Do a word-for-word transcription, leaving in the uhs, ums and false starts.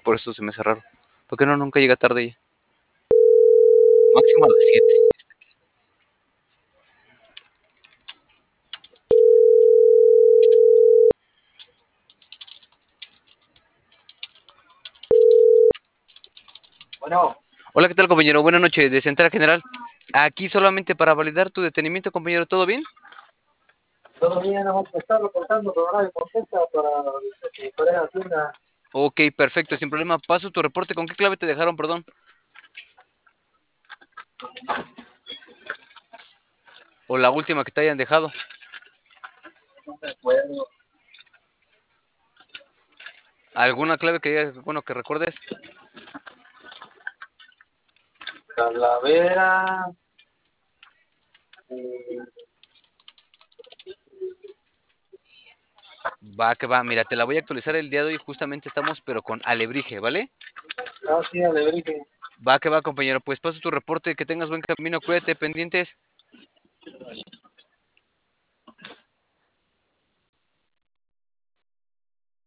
por eso se me hace raro. ¿Por qué no nunca llega tarde ella? Máximo a las siete. Bueno, Hola, ¿qué tal, compañero? Buenas noches, de Central General. Aquí solamente para validar tu detenimiento, compañero. ¿Todo bien? todo bien, vamos a estar reportando programa de contesta para que Corea Hacienda. Ok, perfecto, sin problema. Paso tu reporte. ¿Con qué clave te dejaron, perdón? O la última que te hayan dejado. No me acuerdo. ¿Alguna clave que digas, bueno, que recuerdes? Calavera. Eh, Va, que va. Mira, te la voy a actualizar el día de hoy. Justamente estamos, pero con alebrije, ¿vale? ah, sí, Alebrije. Va, que va, compañero. Pues paso tu reporte. Que tengas buen camino. Cuídate, pendientes.